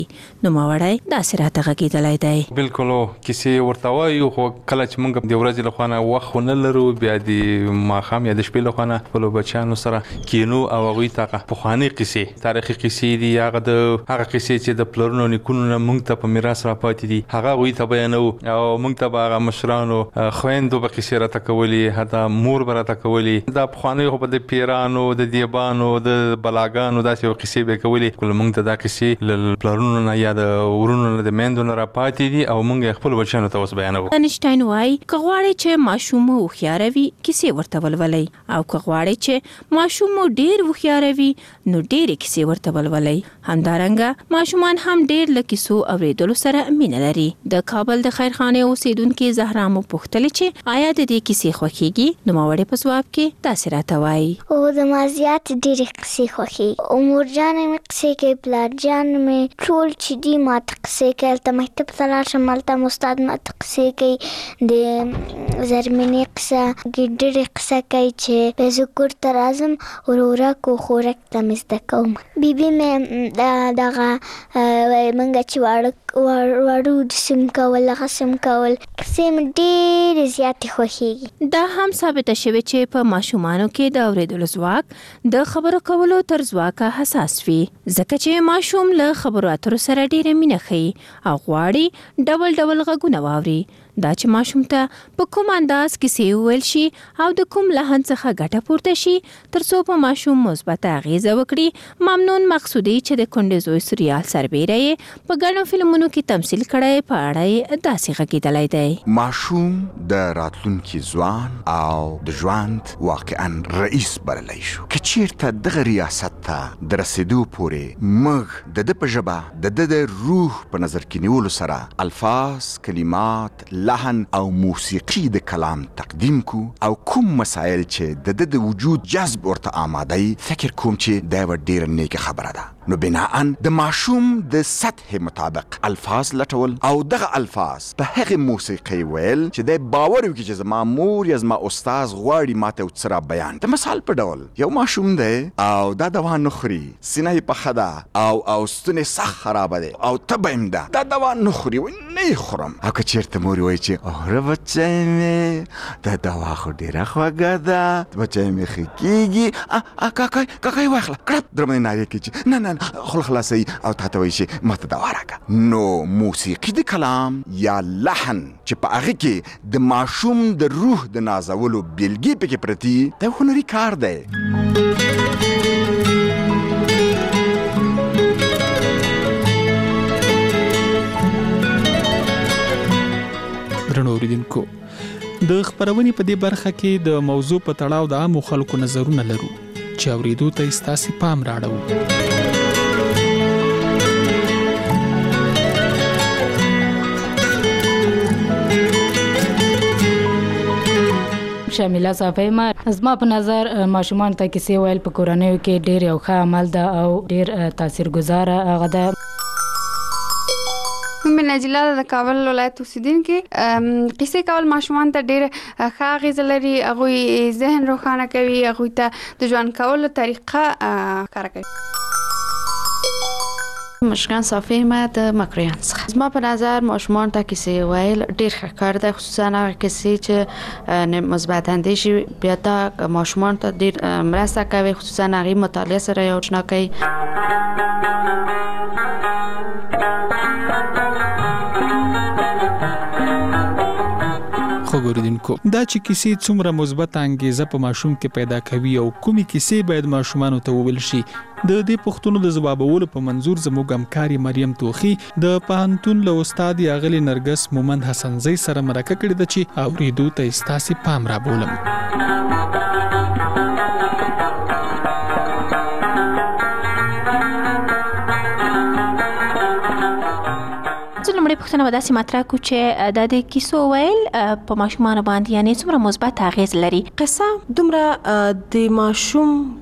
نوموړی داسې راته غږېدلی دی. بالکل کیسې ورته وایو، خو کله چې موږ د ورځې له خوا نه وخت نه لرو، بیا د ماښام یا د شپې له خوا نه خپلو بچیانو سره کینو او هغوی ته پخوانۍ قیسې، تاریخي قیسې دي، هغه قیسې چې د پلرونو نیکونو نه موږ ته په میراث راپاتې دي، هغه هغوی ته بیانوو او موږ ته به هغه مشرانو خویندو به قیسې راته کولې، حتی مور به راته کولې. دا پخوانۍ خو به د پیرانو، د دیبانو، د بلاګانو داسې قیسې به یې کولې. موږ ته دا قیسې له پلرونو نه یا د ورونو نه، د میندو نه راپاتې دي او موږ یې خپلو بچیانو ته اوس بیانوو. انشټاین وایي که غواړئ چې ماشوم مو هوښیاره وي، کیسې ورته ولولئ، او که غواړئ چې ماشوم مو ډېر هوښیاره وي، نو ډېرې کیسې ورته ولولئ. همدارنګه ماشومان هم ډېر له کیسو اورېدلو سره مینه لري. د کابل د خیرخانې اوسېدونکې زهرا مو پوښتلې چې آیا د دې کیسې خوښېږي؟ نوموړې په ځواب کې داسې راته وایي: او زما زیات ډېرې قیسې خوښېږي. مورجانې مې قیسې کوي، پلارجان مې ټول چې دي ماته قیسې کوي. هلته مکتب ته لاړ شم، هلته م استاد ماته قیسې کوي. د زرمینې قیسه ګیدړې قیسه کوي چې زه کور ته راځم ورورک و خورک ته مې زده کوم. بیبي مې دغه موږ چې واړه سم کول، هغه سم کول. قیسې مې ډېرې زیاتې خوښېږي. دا هم ثابته شوې چې په ماشومانو کې د اورېدلو ځواک د خبرو کولو تر ځواکه حساس وي، ځکه چې ماشوم له خبرو اترو سره ډېره مینه ښيي او غواړي ډول ډول غږونه واوري. دا چې ماشوم ته په کوم انداز کیسې وویل شي او د کوم لحن څخه ګټه پورته شي ترڅو په ماشوم مثبته اغیزه وکړي. ممنون مقصودي چې د کونډې زوی سریال سربیره یې په ګڼو فلمونو کې تمثیل کړی، په اړه یې داسې غږېدلی دی: ماشوم د راتلونکي ځوان او د ژوند واقعا رئیس بللی شو. که چیرته دغه ریاست ته د رسېدو پورې موږ د ده په ژبه د ده د روح په نظر کې نیولو سره الفاظ، کلمات، لحن او موسیقي د کلام تقدیم کو او کوم مسائل چې د ده د وجود جذب ورته آماده ای، فکر کوم چې دا یوه ډېره نیکه خبره ده. نو بناءً د ماشوم د سطح مطابق الفاظ لټول او دغه الفاظ په هغې موسیقۍ ویل چې دی باور وکړي چې زما مور یا زما استاذ غواړي ماته یو څه را بیان. د مثال په ډول یو ماشوم دی او دا دوا نه خوري، سینه یې پخه ده او ستونې سخت خرابه دی او تبه یې ده، دا دوا نه خوري، وایي نه یې خورم. او که چېرته مور وایي چې اوره بچی مې دا دوا خو ډېره خوږه ده، بچی مې ښه کېږي، کاکای واخله کړپ درمنې نارې کوي چې نه خوله خلاصوي او تا ته وایي چې ماته دوا راکړه. نو موسیقي د کلام یا لحن چې په هغې کې د ماشوم د روح د نازولو بیلګې پکې پرتي، دا هنري کار دی. درنو اوریدونکو، د خپرونې په دې برخه کې د موضوع په تړاو د عامو خلکو نظرونه لرو چې اورېدو ته یې ستاسې پام راړو. شامله صافی ما زما په نظر ماشومان ته کیسې ویل په کورنیو کې ډېر یو ښه عمل ده او ډېر تاثیرګذاره هغه ده. مې نجله د کابل ولایت اوسیدونکې. قیسې کول ماشومان ته ډېر ښه اغیزه لري، هغوی ذهن روښانه کوي، هغوی ته د ژوند کولو طریقه ښکاره کوي. مشکان صافی ما د مکریان څخه. زما په نظر ماشومان ته کیسې ویل ډېر ښه کار دی، خصوصا هغه کیسې چې مثبت اندیشې بیا دا ماشومان ته ډېر مرسته کوي، خصوصا هغې مطالعه سره یې آشنا کوي. خو ګوریدونکو، دا چې کیسې څومره مثبت انګیزه په ماشوم کې پیدا کوي او کومې کیسې باید ماشومانو ته وویل شي، د دې پوښتنو د ځوابولو په منظور زموږ همکارې مریم توخي د پوهنتون له استاد اغلې نرګس مومند حسنزۍ سره مرکه کړې ده چې اورېدو ته یې ستاسې پام رابولم. لومړی پوښتنه به داسې مطرح کړو چې دا د کیسو ویل په ماشومانو باندې یعنې څومره مثبت اغیز لري؟ قصه دومره د ماشوم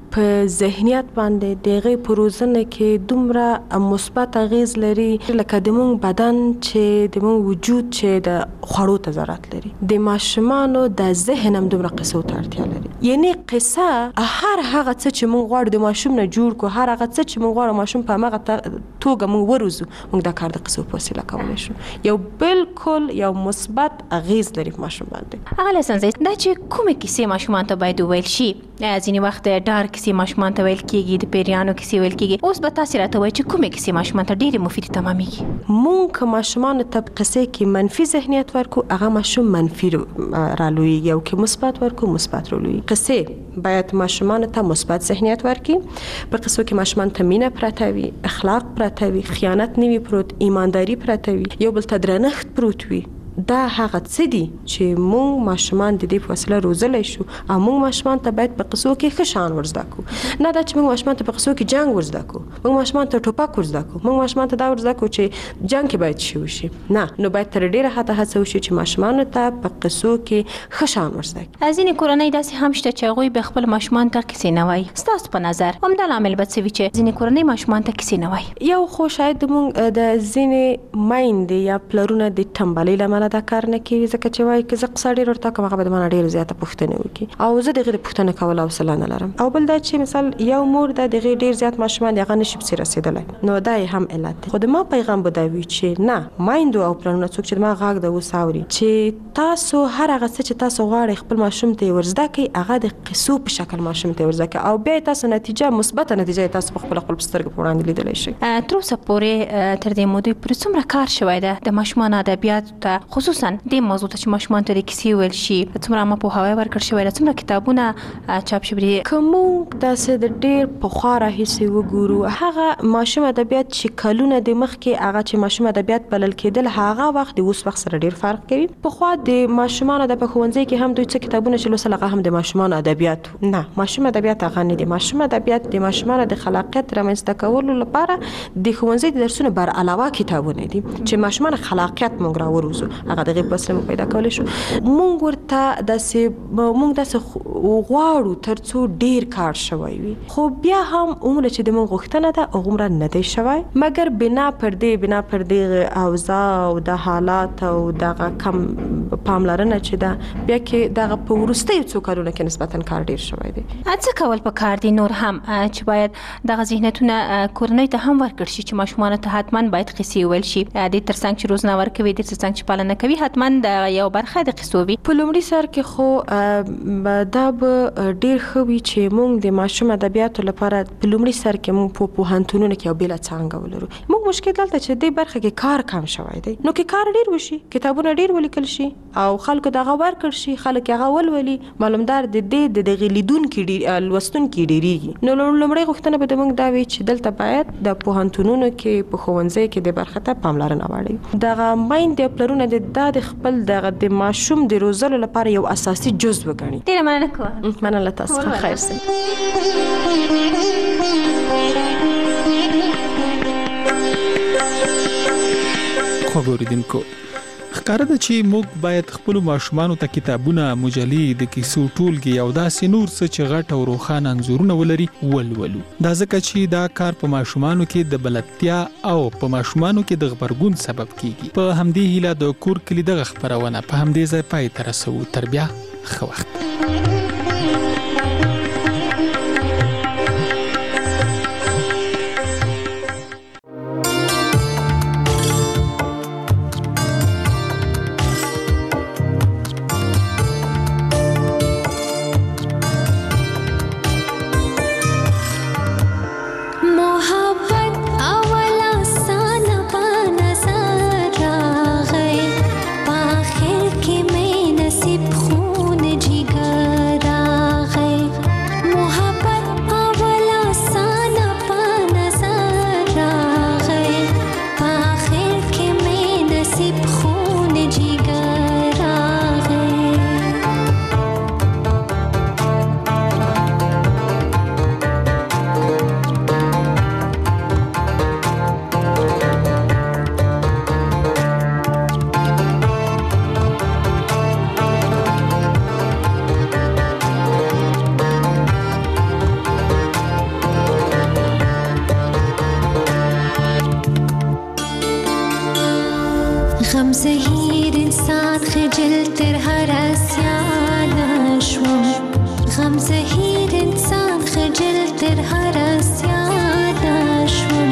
په ذهنیت باندې د هغې په روزنه کې دومره مثبت اغیز لري لکه د مونږ بدن چې د مونږ وجود چې د خوړو ته ضرورت لري. د ماشومانو د ذهن هم دومره قصو ته اړتیا لري. یعنی قصه هر هغه څه چې مونږ غواړو د ماشوم نه جوړ کو، هر هغه څه چې مونږ غواړو ماشوم په هغه توګه مونږ وروزو، مونږ دا کار د قصو په وسیله کولی شو. یو بالکل یو مثبت اغیز لري په ماشوم باندې. هغه لسنځي دا چې کومې کیسې ماشومان ته باید وویل شي؟ ځینې وخت ډار کیسې ماشومان ته ویل کیږي، د پیریانو کیسې ویل کیږي. اوس به تاسو راته وایئ چې کومې کیسې ماشومان ته ډېرې مفیدې تمامېږي؟ مونږ که ماشومانو ته په قصې کې منفي ذهنیت ورکو، هغه ماشوم منفي رالویږي، او که مثبت ورکو مثبت رالویږي. قصې باید ماشومانو ته مثبت ذهنیت ورکړي. په قصو کې ماشومان ته مینه پرته وي، اخلاق پرته وي، خیانت نه وي پروت، ایمانداري پرته وي، یو بل ته درنښت پروت وي. دا هغه څه دي چې مونږ ماشومان د دې په وسیله روزلی شو، او مونږ ماشومان ته باید په قصو کې ښه شان ورزده کړو. نه دا چې مونږ ماشومان ته په قصو کې جنګ ورزده کړو، مونږ ماشومان ته ټوپک ورزده کړو، مونږ ماشومان ته دا ورزده کړو چې جنګ کې باید شي وشي. نه، نو باید تر ډېره حده هڅه وشي چې ماشومانو ته په قصو کې ښه شان ورزده کړي. ځینې کورنۍ داسې هم شته چې هغوی به خپل ماشومان ته کیسې نه وایي. ستاسو په نظر همدا لامل به څه وي چې ځینې کورنۍ ماشومان ته کیسې نه وایي؟ یو خو شاید مونږ د ځینې میندې یا پلرونه د ټمبلۍ له امله دا کار نه کوي، ځکه چې وایي که زه قصه ډېر ورته کوم هغه به د ما نه ډېره زیاته پوښتنې وکړي، او زه د هغې د پوښتنې کولو حوصله نه لرم. او بل دا چې مثال یو مور ده، د هغې ډېر زیات ماشومان دي، هغه نشي پسې رسېدلی، نو دا یې هم علت دی. خو د ما پیغام به دا وي چې نه، میندو او پلرونه څوک چې د ما غږ د اوس اوري، چې تاسو هر هغه څه چې تاسو غواړئ خپل ماشوم ته یې ورزده کړئ، هغه د قصو په شکل ماشوم ته یې ورزده کړئ، او بیا یې تاسو نتیجه مثبته نتیجه یې تاسو په خپل سترګو په وړاندې لیدلی شئ. تر اوسه پورې تر دې مودې پورې څومره کار شوی ده د ماشومانو ادبیاتو ته، خصوصا دې موضوع ته چې ماشومان ته د کیسې ویل شي؟ څومره عامه پوهاوی ورکړل شوی ده؟ څومره کتابونه چاپ شوي دي؟ که موږ داسې د ډېر پخوا راهیسې وګورو، هغه ماشوم ادبیات چې کلونه د مخکې هغه چې ماشوم ادبیات بلل کېدل، هغه وخت د اوس وخت سره ډېر فرق کوي. پخوا د ماشومانو د په ښوونځي کې هم دوی څه کتابونه چې لوستل، هغه هم د ماشومانو ادبیات. نه، ماشوم ادبیات هغه نه دي. ماشوم ادبیات د ماشومانو د خلاقیت رامنځته کولو لپاره د ښوونځي د درسونو بر علاوه کتابونه دي چې ماشومان خلاقیت موږ راوروزو، هغه دغه په وسیله موږ پیدا کولی شو. مونږ ورته داسې غواړو تر څو ډیر کار شوی وي، خو بیا هم عمره چې د مونږ غوښتنه ده عمره نه دی شوی، مګر بنا پر دې اوضاع او د حالات او دغه کم پاملرنه چې ده، بیا کې دغه په وروستیو څو کلونو کې نسبتا کار ډیر شوی دی. څه کول پکار دي نور هم چې باید دغه ذهنیتونه کورنۍ ته هم ورکړل شي چې ماشومانو ته حتما باید قصې ویل شي؟ د ترڅنګ چې روزنه ورکوي، د ترڅنګ چې پالنه کوي، حتما د یو برخه د قصو وي. په لومړي سر کې خو دا به ډیر ښه وي چې موږ د ماشوم ادبیاتو لپاره په لومړي سر کې موږ په پوهنتونونو کې یو بېله څانګه ولرو. موږ مشکل دلته چې دې برخه کې کار کم شوی دی، نو کې کار ډیر وشي، کتابونه ډیر ولیکل شي او خلکو دغه ورکړ شي، خلک هغه ولولي، معلومدار د دې د دغه لیدونکي لوستونکي ډیریږي. نو لومړی غوښتنه به موږ دا وي چې دلته باید د پوهنتونونو کې په ښوونځي کې د برخه ته پاملرنه واړوي. دغه میندې او پلرونه د خپل د ماشوم د روزلو لپاره یو اساسي جزء وګڼي. ډیره مننه کوم. مننه تاسو ښه، خیر سه. خو ګوریدونکو، ښکاره ده چې موږ باید خپلو ماشومانو ته کتابونه، مجلې، د کیسو ټولګې او داسې نور څه چې غټ او روښانه انځورونه ولري ولولو. دا ځکه چې دا کار په ماشومانو کې د بلدتیا او په ماشومانو کې د غبرګون سبب کیږي. په همدې هیله د کور کلي دغه خپرونه په همدې ځای پای ته رسوو. تر بیا ښه وخت. पाखिर के मैं नसीब खून जिगर غم زهیر انسان خجل تر هر اسیانه شوم غم زهیر انسان خجل تر هر اسیانه شوم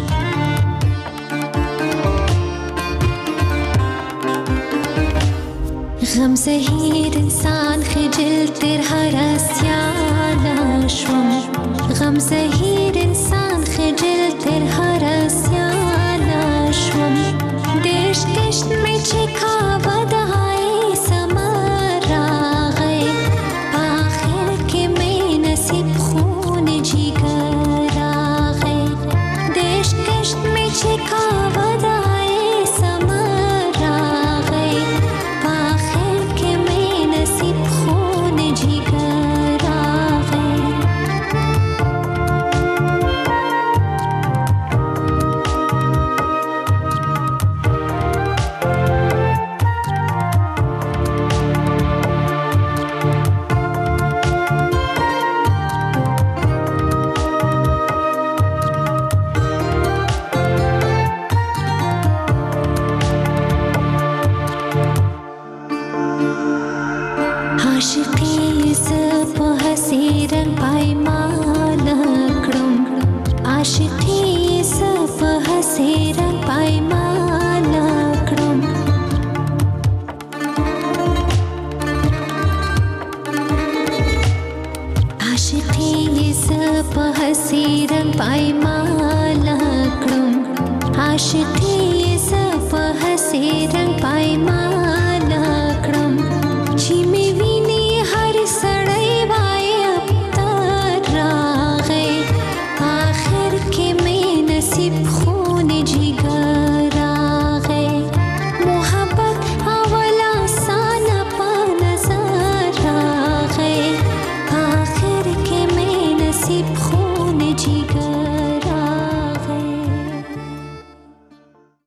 غم زهیر انسان خجل تر هر اسیانه شوم غم زهیر انسان خجل تر هر اسیانه شوم دیش کشت میں چکا ودائی سمر راغی آخر کے میں نصیب خون جگر آغی دیش کشت میں چکا ودائی سمر راغی آخر کے میں نصیب خون جگر آغی عاشقی زپ حسیرن پایمان کړم عاشقی زپ حسیرن پایمان کړم عاشقی زپ حسیرن پایمان کړم عاشقی زپ حسیرن